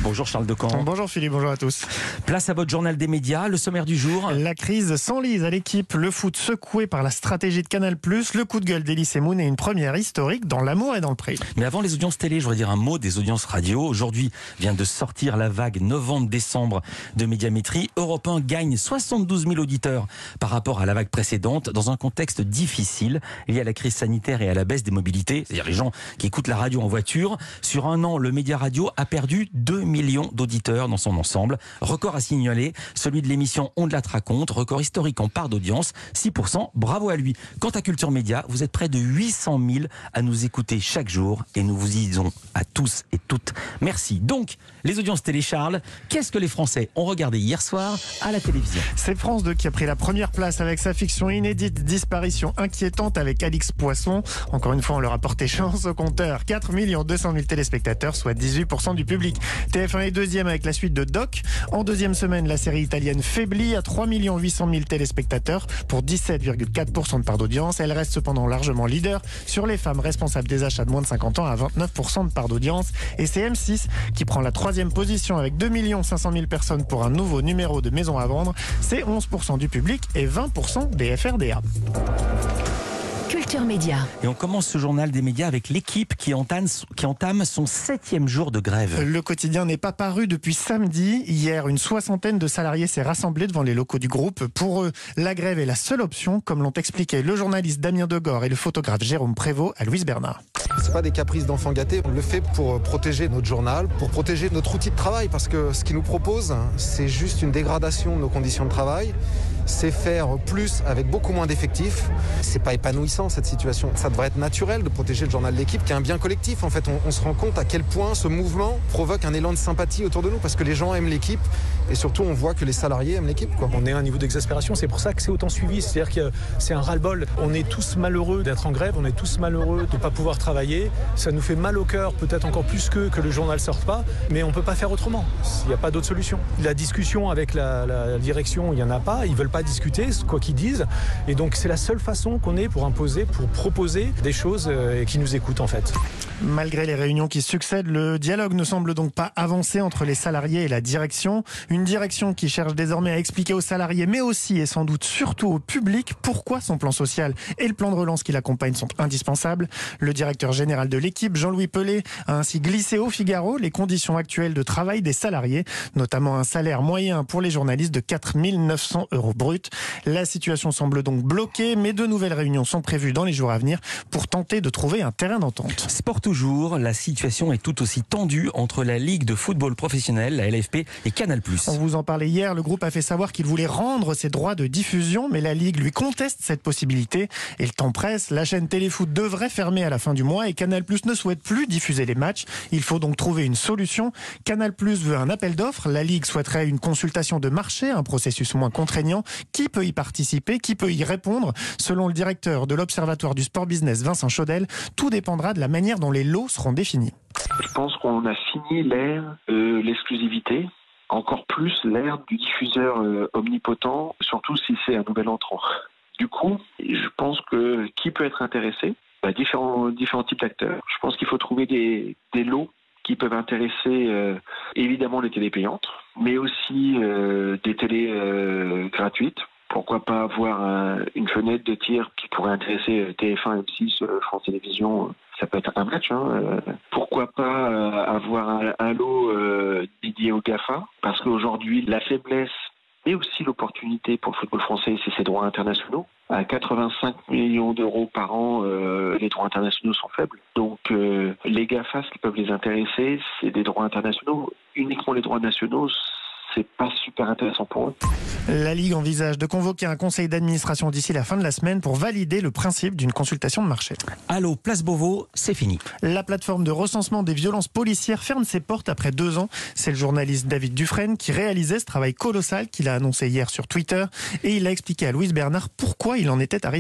Bonjour Charles Decamp. Bonjour Philippe, bonjour à tous. Place à votre journal des médias, le sommaire du jour. La crise s'enlise à l'équipe, le foot secoué par la stratégie de Canal+, le coup de gueule d'Elysée Moon et une première historique dans l'amour et dans le prix. Mais avant les audiences télé, je voudrais dire un mot des audiences radio. Aujourd'hui vient de sortir la vague novembre-décembre de Médiamétrie. Europe 1 gagne 72 000 auditeurs par rapport à la vague précédente dans un contexte difficile lié à la crise sanitaire et à la baisse des mobilités, c'est-à-dire les gens qui écoutent la radio en voiture. Sur un an, le Média Radio a perdu 2 millions d'auditeurs dans son ensemble. Record à signaler, celui de l'émission On de la raconte, record historique en part d'audience, 6%, bravo à lui. Quant à Culture Média, vous êtes près de 800 000 à nous écouter chaque jour et nous vous disons à tous et toutes merci. Donc, les audiences télé Charles, qu'est-ce que les Français ont regardé hier soir à la télévision? C'est France 2 qui a pris la première place avec sa fiction inédite Disparition inquiétante avec Alix Poisson. Encore une fois, on leur a porté chance au compteur. 4 200 000 téléspectateurs, soit 18% du public. TF1 est deuxième avec la suite de Doc. En deuxième semaine, la série italienne faiblit à 3 800 000 téléspectateurs pour 17,4% de part d'audience. Elle reste cependant largement leader sur les femmes responsables des achats de moins de 50 ans à 29% de part d'audience. Et c'est M6 qui prend la troisième position avec 2 500 000 personnes pour un nouveau numéro de Maison à vendre. C'est 11% du public et 20% des FRDA. Culture Média. Et on commence ce journal des médias avec l'équipe qui entame son 7e jour de grève. Le quotidien n'est pas paru depuis samedi. Hier, une soixantaine de salariés s'est rassemblée devant les locaux du groupe. Pour eux, la grève est la seule option, comme l'ont expliqué le journaliste Damien Degore et le photographe Jérôme Prévost à Louise Bernard. C'est pas des caprices d'enfants gâtés. On le fait pour protéger notre journal, pour protéger notre outil de travail, parce que ce qu'ils nous proposent, c'est juste une dégradation de nos conditions de travail. C'est faire plus avec beaucoup moins d'effectifs. C'est pas épanouissant cette situation. Ça devrait être naturel de protéger le journal de l'équipe, qui est un bien collectif. En fait, on se rend compte à quel point ce mouvement provoque un élan de sympathie autour de nous, parce que les gens aiment l'équipe et surtout on voit que les salariés aiment l'équipe, quoi. On est à un niveau d'exaspération, c'est pour ça que c'est autant suivi. C'est-à-dire que c'est un ras-le-bol. On est tous malheureux d'être en grève, on est tous malheureux de ne pas pouvoir travailler. Ça nous fait mal au cœur, peut-être encore plus que le journal ne sorte pas, mais on ne peut pas faire autrement. Il n'y a pas d'autre solution. La discussion avec la direction, il n'y en a pas. Ils ne veulent pas discuter, quoi qu'ils disent. Et donc c'est la seule façon qu'on ait pour imposer, pour proposer des choses et qui nous écoutent en fait. Malgré les réunions qui succèdent, le dialogue ne semble donc pas avancer entre les salariés et la direction. Une direction qui cherche désormais à expliquer aux salariés, mais aussi et sans doute surtout au public, pourquoi son plan social et le plan de relance qui l'accompagne sont indispensables. Le directeur général de l'équipe, Jean-Louis Pelé, a ainsi glissé au Figaro les conditions actuelles de travail des salariés, notamment un salaire moyen pour les journalistes de 4 900 € brut. La situation semble donc bloquée, mais de nouvelles réunions sont prévues dans les jours à venir pour tenter de trouver un terrain d'entente. Sport toujours, la situation est tout aussi tendue entre la Ligue de football professionnel, la LFP, et Canal+. On vous en parlait hier, le groupe a fait savoir qu'il voulait rendre ses droits de diffusion, mais la Ligue lui conteste cette possibilité. Et le temps presse, la chaîne Téléfoot devrait fermer à la fin du mois et Canal+ ne souhaite plus diffuser les matchs. Il faut donc trouver une solution. Canal+ veut un appel d'offres, la Ligue souhaiterait une consultation de marché, un processus moins contraignant. Qui peut y participer? Qui peut y répondre? Selon le directeur de l'Observatoire du Sport Business, Vincent Chaudel, tout dépendra de la manière dont les lots seront définis. Je pense qu'on a fini l'ère de l'exclusivité, encore plus l'ère du diffuseur omnipotent, surtout si c'est un nouvel entrant. Du coup, je pense que qui peut être intéressé? Différents types d'acteurs. Je pense qu'il faut trouver des lots qui peuvent intéresser évidemment les télés payantes, mais aussi des télés gratuites. Pourquoi pas avoir une fenêtre de tir qui pourrait intéresser TF1, M6, France Télévisions. Ça peut être un match. Pourquoi pas avoir un lot dédié au GAFA? Parce qu'aujourd'hui, la faiblesse et aussi l'opportunité pour le football français, c'est ses droits internationaux. À 85 millions € par an, les droits internationaux sont faibles. Donc les GAFA, ce qui peuvent les intéresser, c'est des droits internationaux. Uniquement les droits nationaux, c'est pas super intéressant pour eux. La Ligue envisage de convoquer un conseil d'administration d'ici la fin de la semaine pour valider le principe d'une consultation de marché. Allô, Place Beauvau, c'est fini. La plateforme de recensement des violences policières ferme ses portes après 2 ans. C'est le journaliste David Dufresne qui réalisait ce travail colossal qu'il a annoncé hier sur Twitter et il a expliqué à Louise Bernard pourquoi il en était arrivé là.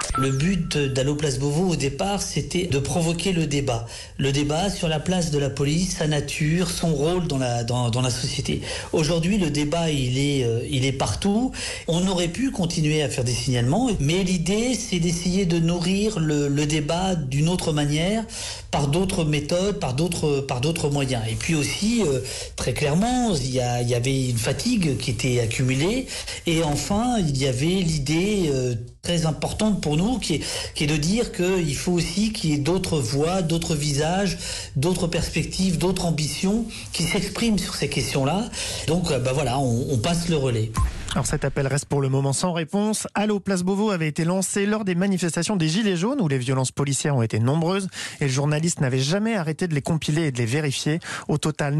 Le but d'Allo Place Beauvau au départ, c'était de provoquer le débat. Le débat sur la place de la police, sa nature, son rôle dans la société. Aujourd'hui, le débat, il est partout. On aurait pu continuer à faire des signalements, mais l'idée, c'est d'essayer de nourrir le débat d'une autre manière, par d'autres méthodes, par d'autres moyens. Et puis aussi, très clairement, il y avait une fatigue qui était accumulée. Et enfin, il y avait l'idée très importante pour nous, qui est de dire qu'il faut aussi qu'il y ait d'autres voix, d'autres visages, d'autres perspectives, d'autres ambitions qui s'expriment sur ces questions-là. Donc voilà, on passe le relais. Alors cet appel reste pour le moment sans réponse. Allo Place Beauvau avait été lancé lors des manifestations des Gilets jaunes où les violences policières ont été nombreuses et le journaliste n'avait jamais arrêté de les compiler et de les vérifier. Au total,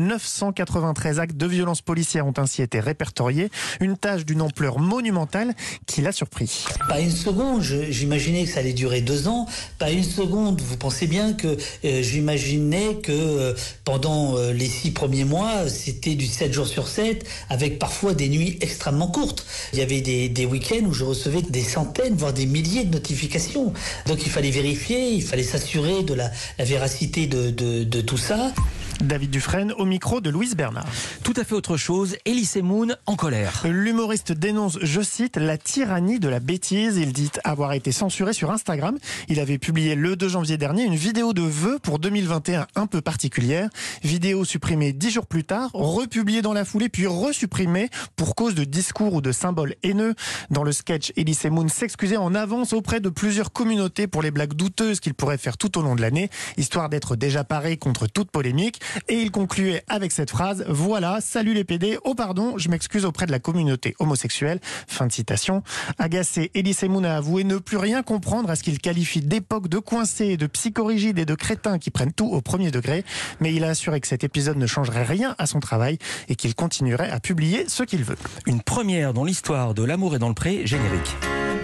993 actes de violences policières ont ainsi été répertoriés. Une tâche d'une ampleur monumentale qui l'a surpris. Pas une seconde, j'imaginais que ça allait durer 2 ans. Pas une seconde, vous pensez bien que j'imaginais que pendant les 6 premiers mois, c'était du 7 jours sur 7 avec parfois des nuits extrêmement courtes. Il y avait des week-ends où je recevais des centaines, voire des milliers de notifications. Donc il fallait vérifier, il fallait s'assurer de la véracité de tout ça. David Dufresne au micro de Louise Bernard. Tout à fait autre chose, Elise Moon en colère. L'humoriste dénonce, je cite, la tyrannie de la bêtise. Il dit avoir été censuré sur Instagram. Il avait publié le 2 janvier dernier une vidéo de vœux pour 2021 un peu particulière. Vidéo supprimée 10 jours plus tard, republiée dans la foulée, puis resupprimée pour cause de discours ou de symboles haineux. Dans le sketch, Elise Moon s'excusait en avance auprès de plusieurs communautés pour les blagues douteuses qu'il pourrait faire tout au long de l'année, histoire d'être déjà paré contre toute polémique. Et il concluait avec cette phrase: voilà, salut les PD, oh pardon, je m'excuse auprès de la communauté homosexuelle. Fin de citation. Agacé, Elise Moon a avoué ne plus rien comprendre à ce qu'il qualifie d'époque de coincés, de psychorigides et de crétins qui prennent tout au premier degré. Mais il a assuré que cet épisode ne changerait rien à son travail et qu'il continuerait à publier ce qu'il veut. Une première dans l'histoire de L'amour est dans le pré, générique.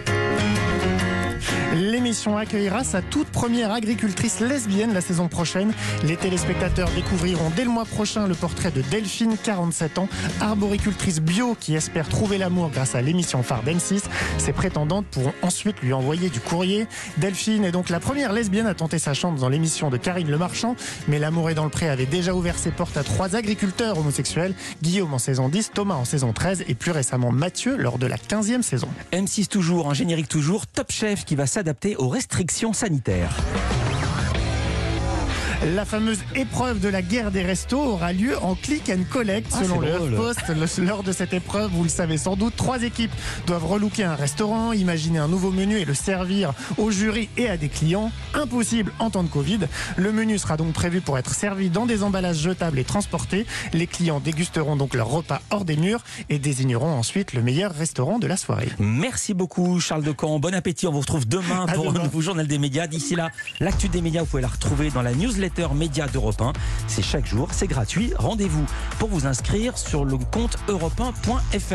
L'émission accueillera sa toute première agricultrice lesbienne la saison prochaine. Les téléspectateurs découvriront dès le mois prochain le portrait de Delphine, 47 ans, arboricultrice bio qui espère trouver l'amour grâce à l'émission phare d'M6. Ses prétendantes pourront ensuite lui envoyer du courrier. Delphine est donc la première lesbienne à tenter sa chance dans l'émission de Karine Le Marchand. Mais L'amour est dans le pré avait déjà ouvert ses portes à 3 agriculteurs homosexuels. Guillaume en saison 10, Thomas en saison 13 et plus récemment Mathieu lors de la 15e saison. M6 toujours, un générique toujours, Top Chef qui va s'adapter aux restrictions sanitaires. La fameuse épreuve de la guerre des restos aura lieu en click and collect selon le HuffPost. Lors de cette épreuve, vous le savez sans doute, 3 équipes doivent relooker un restaurant, imaginer un nouveau menu et le servir au jury et à des clients. Impossible en temps de Covid. Le menu sera donc prévu pour être servi dans des emballages jetables et transportés. Les clients dégusteront donc leur repas hors des murs et désigneront ensuite le meilleur restaurant de la soirée. Merci beaucoup Charles Decamp, bon appétit, on vous retrouve demain pour un nouveau journal des médias. D'ici là, l'actu des médias, vous pouvez la retrouver dans la newsletter médias d'Europe 1. C'est chaque jour, c'est gratuit. Rendez-vous pour vous inscrire sur le compte europe1.fr.